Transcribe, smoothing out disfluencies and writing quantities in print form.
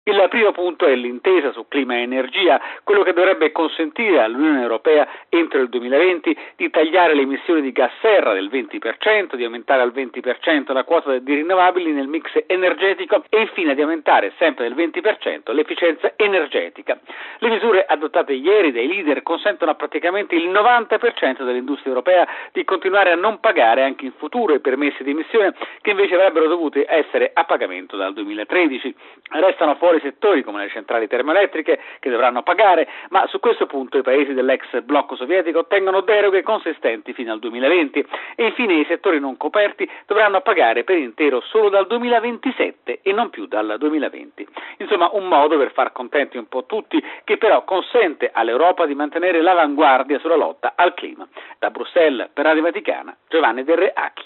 Il primo punto è l'intesa su clima e energia, quello che dovrebbe consentire all'Unione Europea entro il 2020 di tagliare le emissioni di gas serra del 20%, di aumentare al 20% la quota di rinnovabili nel mix energetico e infine di aumentare sempre del 20% l'efficienza energetica. Le misure adottate ieri dai leader consentono a praticamente il 90% dell'industria europea di continuare a non pagare anche in futuro i permessi di emissione che invece avrebbero dovuto essere a pagamento dal 2013. Restano fuori settori come le centrali termoelettriche che dovranno pagare, ma su questo punto i paesi dell'ex blocco sovietico ottengono deroghe consistenti fino al 2020 e infine i settori non coperti dovranno pagare per intero solo dal 2027 e non più dal 2020. Insomma, un modo per far contenti un po' tutti che però consente all'Europa di mantenere l'avanguardia sulla lotta al clima. Da Bruxelles per Radio Vaticana, Giovanni Del Re Acchi.